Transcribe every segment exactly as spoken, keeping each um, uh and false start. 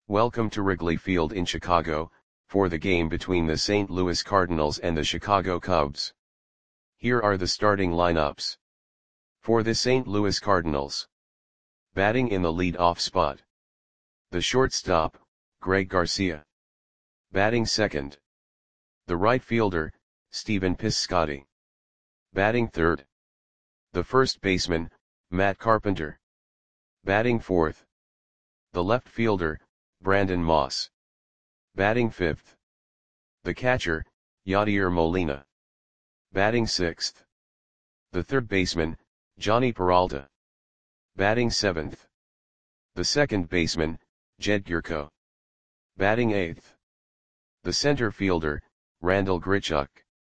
Welcome to Wrigley Field in Chicago, for the game between the Saint Louis Cardinals and the Chicago Cubs. Here are the starting lineups. For the Saint Louis Cardinals. Batting in the lead-off spot. The shortstop, Greg Garcia. Batting second. The right fielder, Stephen Piscotty. Batting third. The first baseman, Matt Carpenter. Batting fourth. The left fielder, Brandon Moss. Batting fifth. The catcher, Yadier Molina. Batting sixth. The third baseman, Jhonny Peralta. Batting seventh. The second baseman, Jed Gyorko. Batting eighth. The center fielder, Randal Grichuk.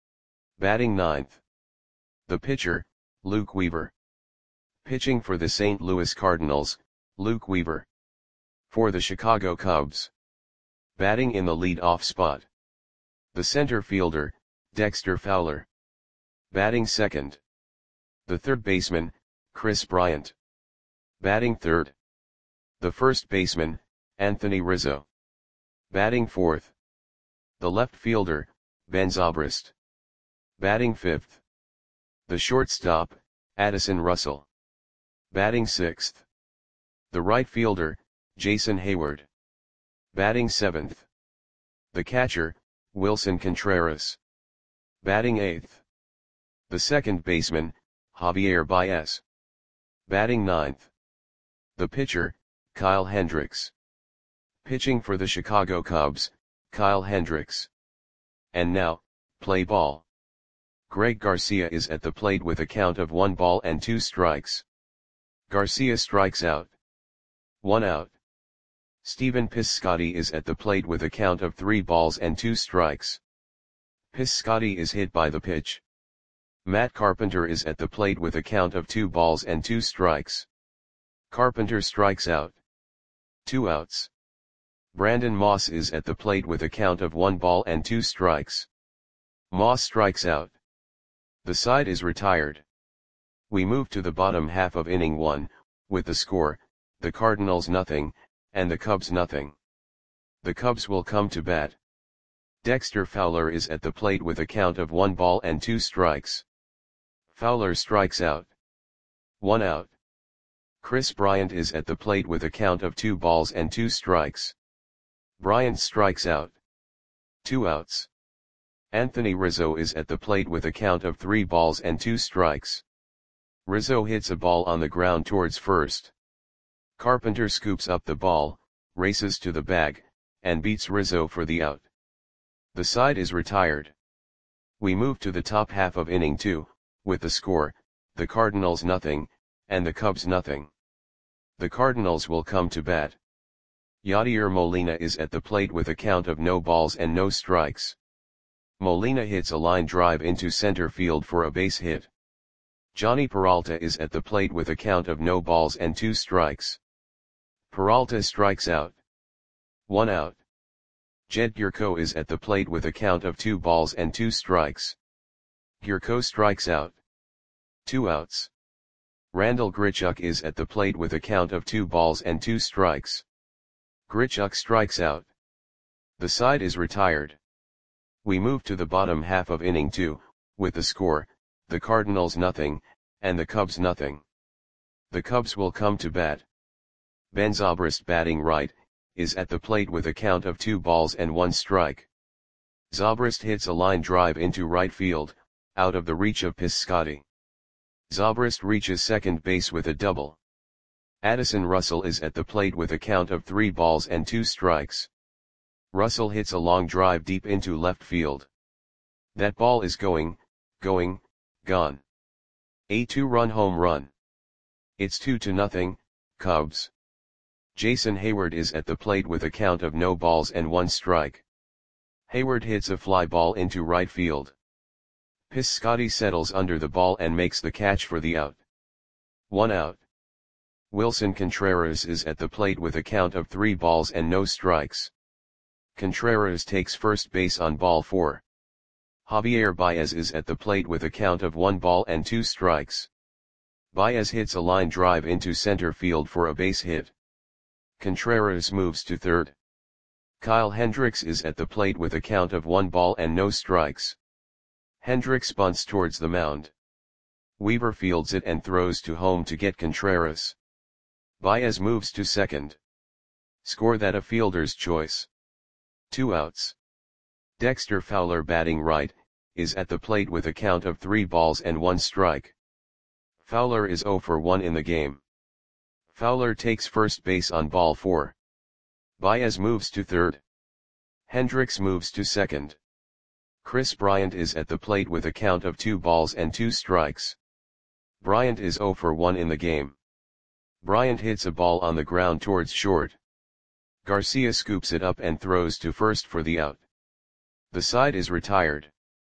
Batting ninth. The pitcher, Luke Weaver. Pitching for the Saint Louis Cardinals, Luke Weaver. For the Chicago Cubs. Batting in the lead-off spot. The center fielder, Dexter Fowler. Batting second. The third baseman, Kris Bryant. Batting third. The first baseman, Anthony Rizzo. Batting fourth. The left fielder, Ben Zobrist. Batting fifth. The shortstop, Addison Russell. Batting sixth. The right fielder, Jason Heyward. Batting seventh. The catcher, Willson Contreras. Batting eighth. The second baseman, Javier Baez. Batting ninth. The pitcher, Kyle Hendricks. Pitching for the Chicago Cubs, Kyle Hendricks. And now, play ball. Greg Garcia is at the plate with a count of one ball and two strikes. Garcia strikes out. One out. Stephen Piscotty is at the plate with a count of three balls and two strikes. Piscotty is hit by the pitch. Matt Carpenter is at the plate with a count of two balls and two strikes. Carpenter strikes out. Two outs. Brandon Moss is at the plate with a count of one ball and two strikes. Moss strikes out. The side is retired. We move to the bottom half of inning one, with the score, the Cardinals nothing, and the Cubs nothing. The Cubs will come to bat. Dexter Fowler is at the plate with a count of one ball and two strikes. Fowler strikes out. One out. Kris Bryant is at the plate with a count of two balls and two strikes. Bryant strikes out. Two outs. Anthony Rizzo is at the plate with a count of three balls and two strikes. Rizzo hits a ball on the ground towards first. Carpenter scoops up the ball, races to the bag, and beats Rizzo for the out. The side is retired. We move to the top half of inning two, with the score, the Cardinals nothing, and the Cubs nothing. The Cardinals will come to bat. Yadier Molina is at the plate with a count of no balls and no strikes. Molina hits a line drive into center field for a base hit. Jhonny Peralta is at the plate with a count of no balls and two strikes. Peralta strikes out. One out. Jed Gyorko is at the plate with a count of two balls and two strikes. Gyorko strikes out. Two outs. Randal Grichuk is at the plate with a count of two balls and two strikes. Grichuk strikes out. The side is retired. We move to the bottom half of inning two, with the score, the Cardinals nothing, and the Cubs nothing. The Cubs will come to bat. Ben Zobrist batting right, is at the plate with a count of two balls and one strike. Zobrist hits a line drive into right field, out of the reach of Piscotty. Zobrist reaches second base with a double. Addison Russell is at the plate with a count of three balls and two strikes. Russell hits a long drive deep into left field. That ball is going, going, gone. A two-run home run. It's two to nothing, Cubs. Jason Heyward is at the plate with a count of no balls and one strike. Heyward hits a fly ball into right field. Piscotty settles under the ball and makes the catch for the out. One out. Willson Contreras is at the plate with a count of three balls and no strikes. Contreras takes first base on ball four. Javier Baez is at the plate with a count of one ball and two strikes. Baez hits a line drive into center field for a base hit. Contreras moves to third. Kyle Hendricks is at the plate with a count of one ball and no strikes. Hendricks bunts towards the mound. Weaver fields it and throws to home to get Contreras. Baez moves to second. Score that a fielder's choice. Two outs. Dexter Fowler, batting right, is at the plate with a count of three balls and one strike. Fowler is oh for one in the game. Fowler takes first base on ball four. Baez moves to third. Hendricks moves to second. Chris Bryant is at the plate with a count of two balls and two strikes. Bryant is oh for one in the game. Bryant hits a ball on the ground towards short. Garcia scoops it up and throws to first for the out. The side is retired.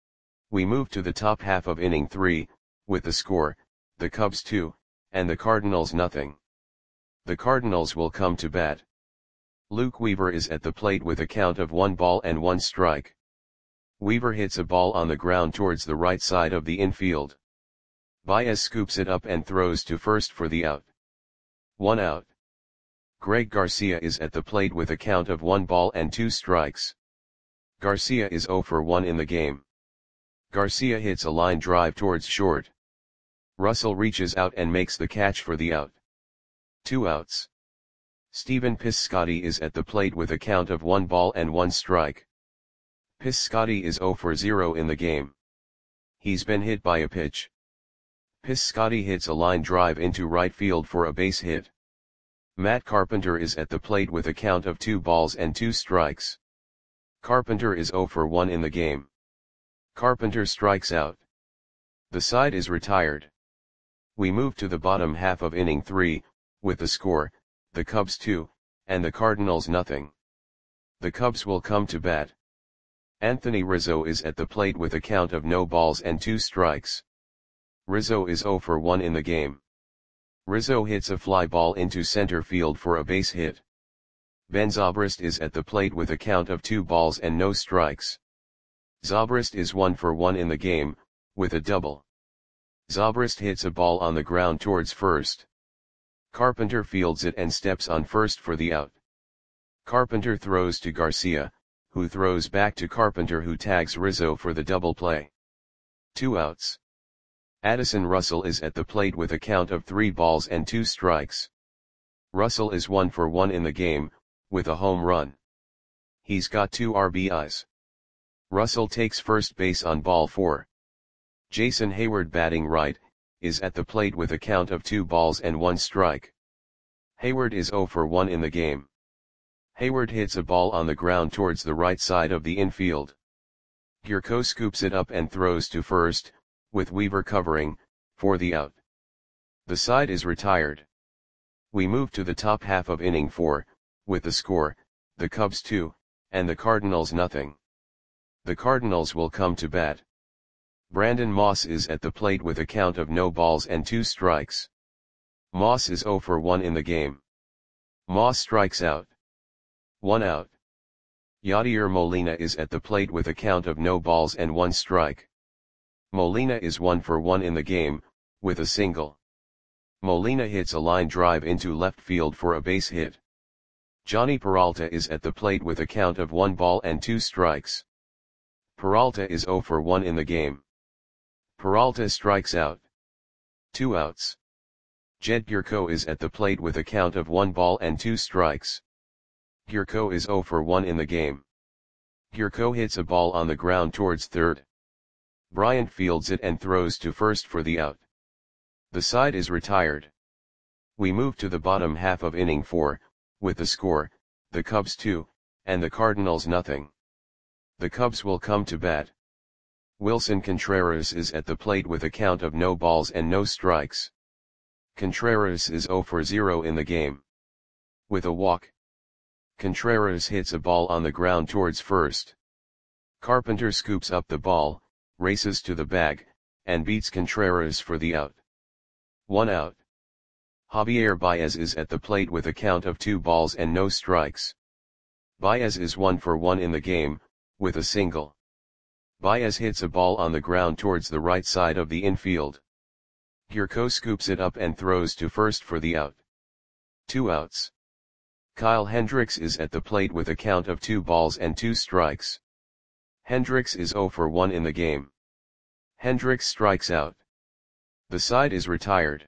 We move to the top half of inning three, with the score, the Cubs two, and the Cardinals nothing. The Cardinals will come to bat. Luke Weaver is at the plate with a count of one ball and one strike. Weaver hits a ball on the ground towards the right side of the infield. Baez scoops it up and throws to first for the out. One out. Greg Garcia is at the plate with a count of one ball and two strikes. Garcia is oh for one in the game. Garcia hits a line drive towards short. Russell reaches out and makes the catch for the out. Two outs. Stephen Piscotty is at the plate with a count of one ball and one strike. Piscotty is oh for zero in the game. He's been hit by a pitch. Piscotty hits a line drive into right field for a base hit. Matt Carpenter is at the plate with a count of two balls and two strikes. Carpenter is oh for one in the game. Carpenter strikes out. The side is retired. We move to the bottom half of inning three, with the score, the Cubs two, and the Cardinals nothing. The Cubs will come to bat. Anthony Rizzo is at the plate with a count of no balls and two strikes. Rizzo is oh for one in the game. Rizzo hits a fly ball into center field for a base hit. Ben Zobrist is at the plate with a count of two balls and no strikes. Zobrist is one for one in the game, with a double. Zobrist hits a ball on the ground towards first. Carpenter fields it and steps on first for the out. Carpenter throws to Garcia, who throws back to Carpenter, who tags Rizzo for the double play. Two outs. Addison Russell is at the plate with a count of three balls and two strikes. Russell is one for one in the game, with a home run. He's got two R B Is. Russell takes first base on ball four. Jason Hayward, batting right, is at the plate with a count of two balls and one strike. Hayward is oh for one in the game. Hayward hits a ball on the ground towards the right side of the infield. Gurko scoops it up and throws to first, with Weaver covering, for the out. The side is retired. We move to the top half of inning four, with the score, the Cubs two, and the Cardinals nothing. The Cardinals will come to bat. Brandon Moss is at the plate with a count of no balls and two strikes. Moss is oh for one in the game. Moss strikes out. One out. Yadier Molina is at the plate with a count of no balls and one strike. Molina is one for one in the game, with a single. Molina hits a line drive into left field for a base hit. Johnny Peralta is at the plate with a count of one ball and two strikes. Peralta is oh for one in the game. Peralta strikes out. Two outs. Jed Gurko is at the plate with a count of one ball and two strikes. Gurko is oh for one in the game. Gurko hits a ball on the ground towards third. Bryant fields it and throws to first for the out. The side is retired. We move to the bottom half of inning four, with the score, the Cubs two, and the Cardinals nothing. The Cubs will come to bat. Wilson Contreras is at the plate with a count of no balls and no strikes. Contreras is oh for zero in the game. With a walk. Contreras hits a ball on the ground towards first. Carpenter scoops up the ball, races to the bag, and beats Contreras for the out. One out. Javier Baez is at the plate with a count of two balls and no strikes. Baez is one for one in the game, with a single. Baez hits a ball on the ground towards the right side of the infield. Gurko scoops it up and throws to first for the out. Two outs. Kyle Hendricks is at the plate with a count of two balls and two strikes. Hendricks is zero for one in the game. Hendricks strikes out. The side is retired.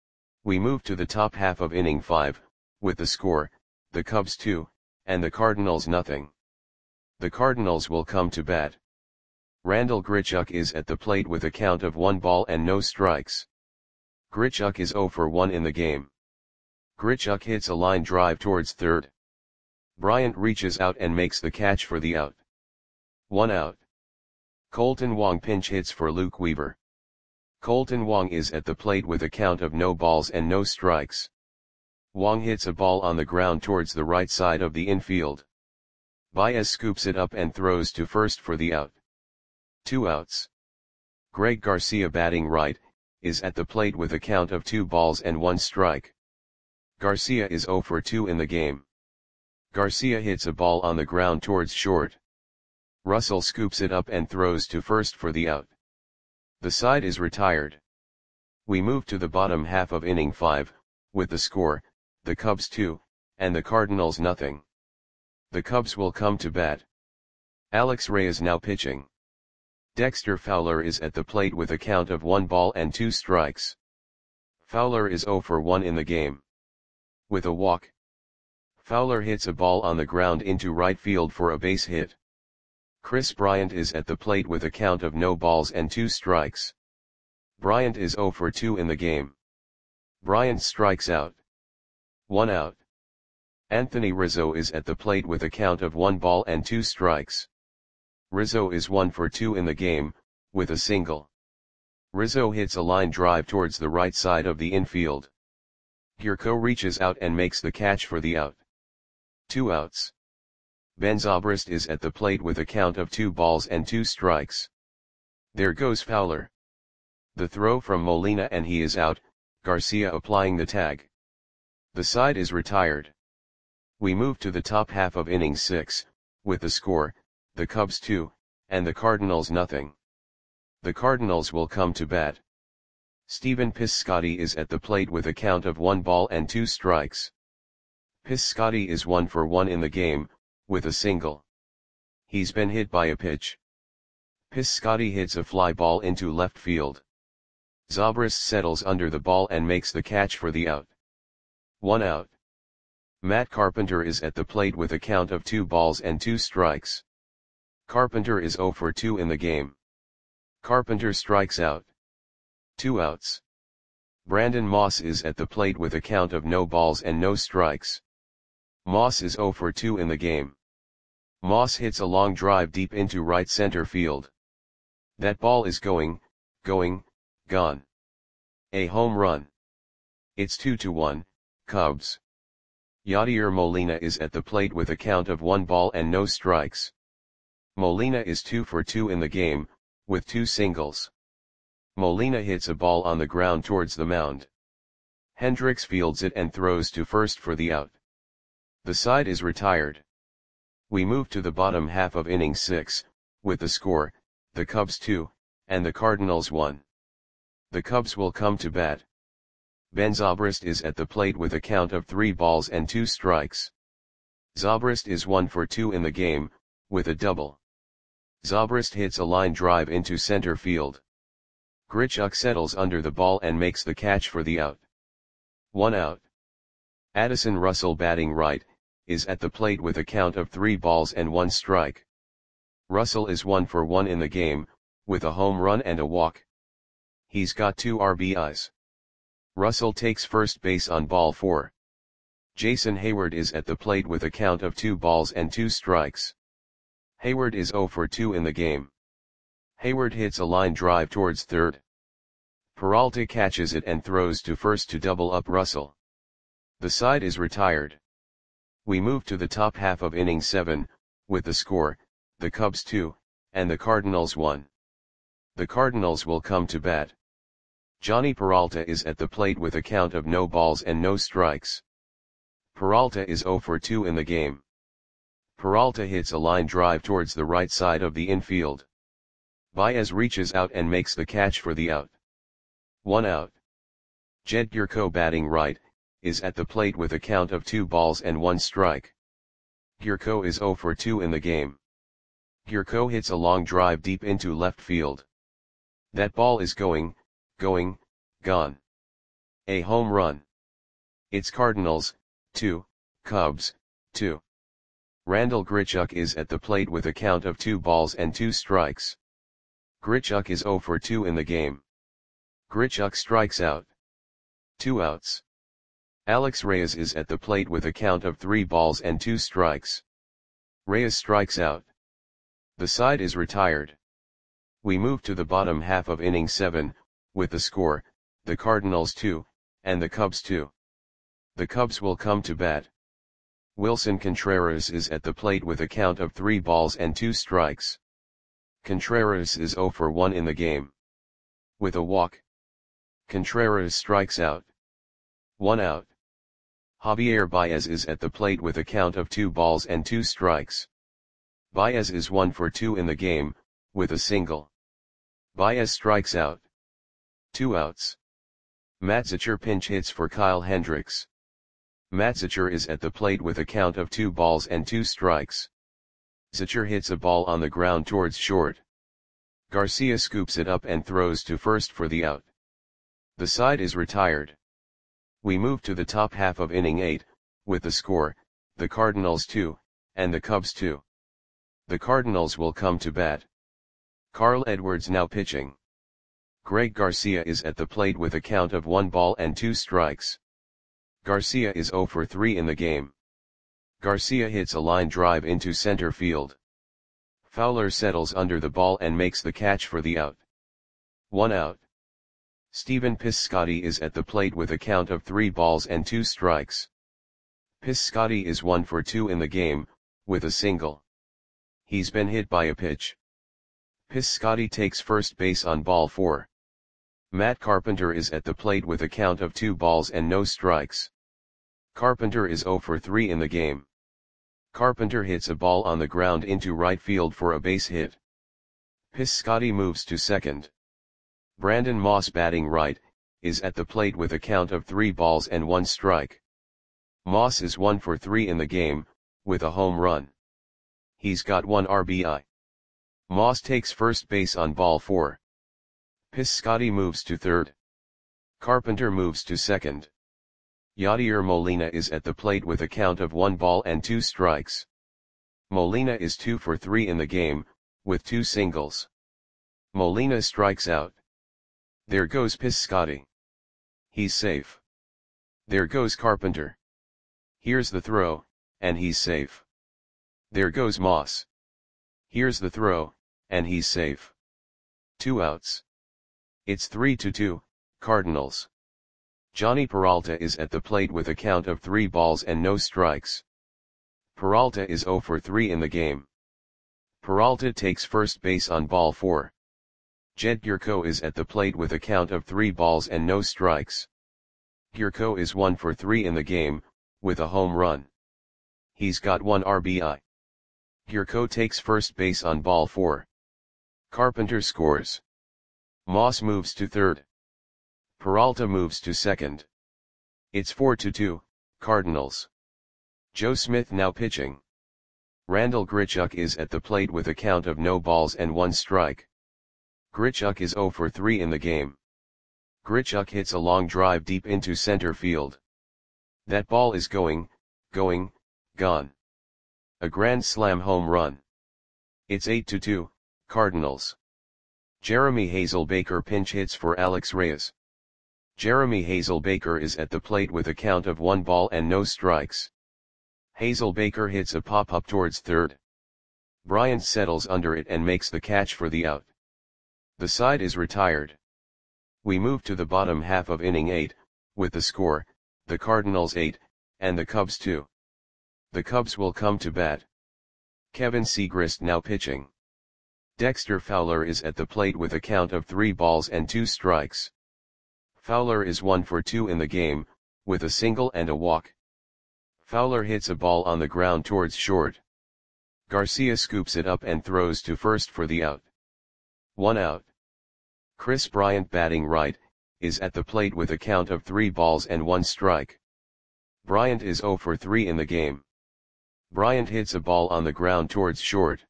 We move to the top half of inning five, with the score, the Cubs two, and the Cardinals nothing. The Cardinals will come to bat. Randal Grichuk is at the plate with a count of one ball and no strikes. Grichuk is zero for one in the game. Grichuk hits a line drive towards third. Bryant reaches out and makes the catch for the out. One out. Colton Wong pinch hits for Luke Weaver. Colton Wong is at the plate with a count of no balls and no strikes. Wong hits a ball on the ground towards the right side of the infield. Baez scoops it up and throws to first for the out. Two outs. Greg Garcia batting right, is at the plate with a count of two balls and one strike. Garcia is zero for two in the game. Garcia hits a ball on the ground towards short. Russell scoops it up and throws to first for the out. The side is retired. We move to the bottom half of inning five, with the score, the Cubs two, and the Cardinals nothing. The Cubs will come to bat. Alex Reyes now pitching. Dexter Fowler is at the plate with a count of one ball and two strikes. Fowler is zero for one in the game. With a walk, Fowler hits a ball on the ground into right field for a base hit. Chris Bryant is at the plate with a count of no balls and two strikes. Bryant is zero for two in the game. Bryant strikes out. One out. Anthony Rizzo is at the plate with a count of one ball and two strikes. Rizzo is one for two in the game, with a single. Rizzo hits a line drive towards the right side of the infield. Gurko reaches out and makes the catch for the out. Two outs. Ben Zobrist is at the plate with a count of two balls and two strikes. There goes Fowler. The throw from Molina and he is out, Garcia applying the tag. The side is retired. We move to the top half of inning six, with the score, the Cubs two, and the Cardinals nothing. The Cardinals will come to bat. Stephen Piscotty is at the plate with a count of one ball and two strikes. Piscotty is one for one in the game, with a single. He's been hit by a pitch. Piscotty hits a fly ball into left field. Zobrist settles under the ball and makes the catch for the out. One out. Matt Carpenter is at the plate with a count of two balls and two strikes. Carpenter is zero for two in the game. Carpenter strikes out. Two outs. Brandon Moss is at the plate with a count of no balls and no strikes. Moss is zero for two in the game. Moss hits a long drive deep into right center field. That ball is going, going, gone. A home run. It's two to one, Cubs. Yadier Molina is at the plate with a count of one ball and no strikes. Molina is two for two in the game, with two singles. Molina hits a ball on the ground towards the mound. Hendricks fields it and throws to first for the out. The side is retired. We move to the bottom half of inning six, with the score, the Cubs two, and the Cardinals one. The Cubs will come to bat. Ben Zobrist is at the plate with a count of three balls and two strikes. Zobrist is one for two in the game, with a double. Zobrist hits a line drive into center field. Grichuk settles under the ball and makes the catch for the out. One out. Addison Russell batting right, is at the plate with a count of three balls and one strike. Russell is one for one in the game, with a home run and a walk. He's got two R B Is. Russell takes first base on ball four. Jason Hayward is at the plate with a count of two balls and two strikes. Hayward is zero for two in the game. Hayward hits a line drive towards third. Peralta catches it and throws to first to double up Russell. The side is retired. We move to the top half of inning seven, with the score, the Cubs two, and the Cardinals one. The Cardinals will come to bat. Johnny Peralta is at the plate with a count of no balls and no strikes. Peralta is zero for two in the game. Peralta hits a line drive towards the right side of the infield. Baez reaches out and makes the catch for the out. One out. Jed Gurko batting right, is at the plate with a count of two balls and one strike. Gyorko is zero for two in the game. Gyorko hits a long drive deep into left field. That ball is going, going, gone. A home run. It's Cardinals, two, Cubs, two. Randal Grichuk is at the plate with a count of two balls and two strikes. Grichuk is zero for two in the game. Grichuk strikes out. Two outs. Alex Reyes is at the plate with a count of three balls and two strikes. Reyes strikes out. The side is retired. We move to the bottom half of inning seven, with the score, the Cardinals two, and the Cubs two. The Cubs will come to bat. Wilson Contreras is at the plate with a count of three balls and two strikes. Contreras is zero for one in the game. With a walk. Contreras strikes out. One out. Javier Baez is at the plate with a count of two balls and two strikes. Baez is one for two in the game, with a single. Baez strikes out. Two outs. Matt Zachor pinch hits for Kyle Hendricks. Matt Zachor is at the plate with a count of two balls and two strikes. Zachor hits a ball on the ground towards short. Garcia scoops it up and throws to first for the out. The side is retired. We move to the top half of inning eight, with the score, the Cardinals two, and the Cubs two. The Cardinals will come to bat. Carl Edwards now pitching. Greg Garcia is at the plate with a count of one ball and two strikes. Garcia is zero for three in the game. Garcia hits a line drive into center field. Fowler settles under the ball and makes the catch for the out. One out. Stephen Piscotty is at the plate with a count of three balls and two strikes. Piscotty is one for two in the game, with a single. He's been hit by a pitch. Piscotty takes first base on ball four. Matt Carpenter is at the plate with a count of two balls and no strikes. Carpenter is zero for three in the game. Carpenter hits a ball on the ground into right field for a base hit. Piscotty moves to second. Brandon Moss batting right, is at the plate with a count of three balls and one strike. Moss is one for three in the game, with a home run. He's got one R B I. Moss takes first base on ball four. Piscotty moves to third. Carpenter moves to second. Yadier Molina is at the plate with a count of one ball and two strikes. Molina is two for three in the game, with two singles. Molina strikes out. There goes Piscotty. He's safe. There goes Carpenter. Here's the throw, and he's safe. There goes Moss. Here's the throw, and he's safe. Two outs. It's three to two, Cardinals. Johnny Peralta is at the plate with a count of three balls and no strikes. Peralta is zero for three in the game. Peralta takes first base on ball four. Jed Gyorko is at the plate with a count of three balls and no strikes. Gyorko is one for three in the game, with a home run. He's got one R B I. Gyorko takes first base on ball four. Carpenter scores. Moss moves to third. Peralta moves to second. It's four to two, Cardinals. Joe Smith now pitching. Randal Grichuk is at the plate with a count of no balls and one strike. Grichuk is zero for three in the game. Grichuk hits a long drive deep into center field. That ball is going, going, gone. A grand slam home run. It's eight to two, Cardinals. Jeremy Hazelbaker pinch hits for Alex Reyes. Jeremy Hazelbaker is at the plate with a count of one ball and no strikes. Hazelbaker hits a pop-up towards third. Bryant settles under it and makes the catch for the out. The side is retired. We move to the bottom half of inning eight, with the score, the Cardinals eight, and the Cubs two. The Cubs will come to bat. Kevin Segrist now pitching. Dexter Fowler is at the plate with a count of three balls and two strikes. Fowler is one for two in the game, with a single and a walk. Fowler hits a ball on the ground towards short. Garcia scoops it up and throws to first for the out. One out. Chris Bryant batting right, is at the plate with a count of three balls and one strike. Bryant is zero for three in the game. Bryant hits a ball on the ground towards short.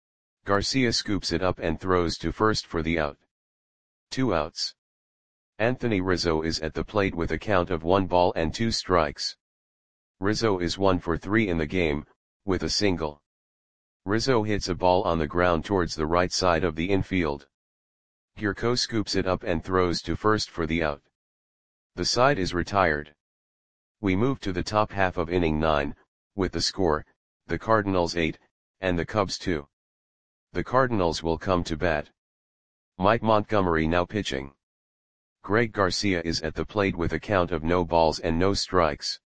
Garcia scoops it up and throws to first for the out. Two outs. Anthony Rizzo is at the plate with a count of one ball and two strikes. Rizzo is one for three in the game, with a single. Rizzo hits a ball on the ground towards the right side of the infield. Gurko scoops it up and throws to first for the out. The side is retired. We move to the top half of inning nine, with the score, the Cardinals eight, and the Cubs two. The Cardinals will come to bat. Mike Montgomery now pitching. Greg Garcia is at the plate with a count of no balls and no strikes.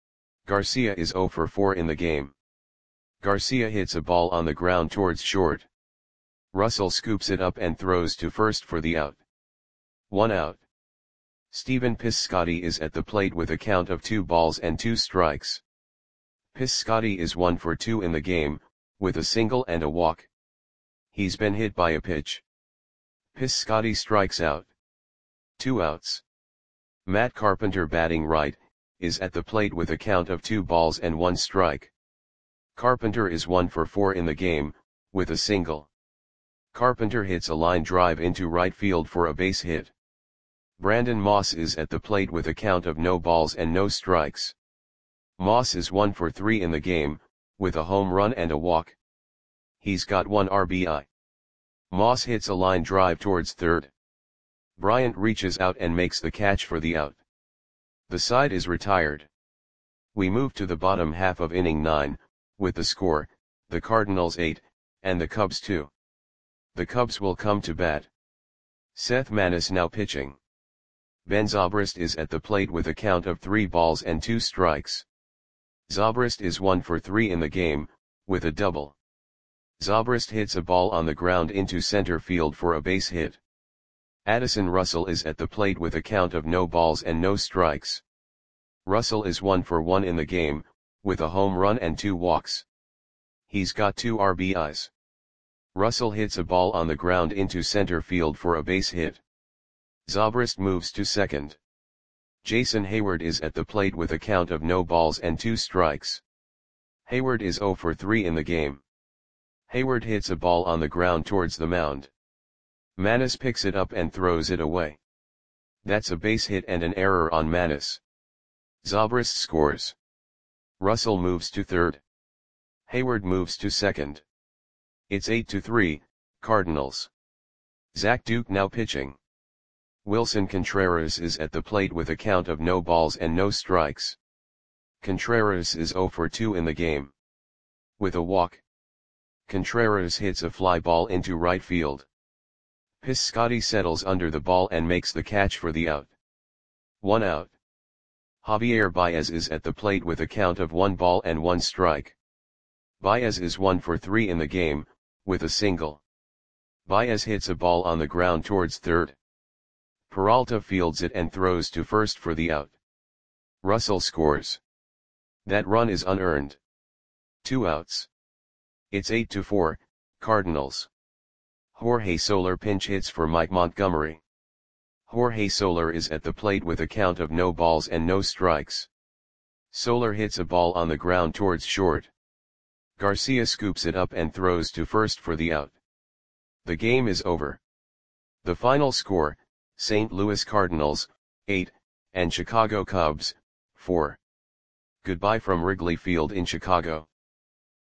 Garcia is zero for four in the game. Garcia hits a ball on the ground towards short. Russell scoops it up and throws to first for the out. One out. Stephen Piscotty is at the plate with a count of two balls and two strikes. Piscotty is one for two in the game, with a single and a walk. He's been hit by a pitch. Piscotty strikes out. Two outs. Matt Carpenter, batting right, is at the plate with a count of two balls and one strike. Carpenter is one for four in the game, with a single. Carpenter hits a line drive into right field for a base hit. Brandon Moss is at the plate with a count of no balls and no strikes. Moss is one for three in the game, with a home run and a walk. He's got one R B I. Moss hits a line drive towards third. Bryant reaches out and makes the catch for the out. The side is retired. We move to the bottom half of inning nine, with the score, the Cardinals eight, and the Cubs two. The Cubs will come to bat. Seth Maness now pitching. Ben Zobrist is at the plate with a count of three balls and two strikes. Zobrist is one for three in the game, with a double. Zobrist hits a ball on the ground into center field for a base hit. Addison Russell is at the plate with a count of no balls and no strikes. Russell is one for one in the game, with a home run and two walks. He's got two R B Is. Russell hits a ball on the ground into center field for a base hit. Zobrist moves to second. Jason Hayward is at the plate with a count of no balls and two strikes. Hayward is zero for three in the game. Hayward hits a ball on the ground towards the mound. Maness picks it up and throws it away. That's a base hit and an error on Maness. Zobrist scores. Russell moves to third. Hayward moves to second. It's eight to three, Cardinals. Zach Duke now pitching. Wilson Contreras is at the plate with a count of no balls and no strikes. Contreras is zero for two in the game. With a walk. Contreras hits a fly ball into right field. Piscotty settles under the ball and makes the catch for the out. One out. Javier Baez is at the plate with a count of one ball and one strike. Baez is one for three in the game, with a single. Baez hits a ball on the ground towards third. Peralta fields it and throws to first for the out. Russell scores. That run is unearned. Two outs. It's eight to four, Cardinals. Jorge Soler pinch hits for Mike Montgomery. Jorge Soler is at the plate with a count of no balls and no strikes. Soler hits a ball on the ground towards short. Garcia scoops it up and throws to first for the out. The game is over. The final score, Saint Louis Cardinals, eight, and Chicago Cubs, four. Goodbye from Wrigley Field in Chicago.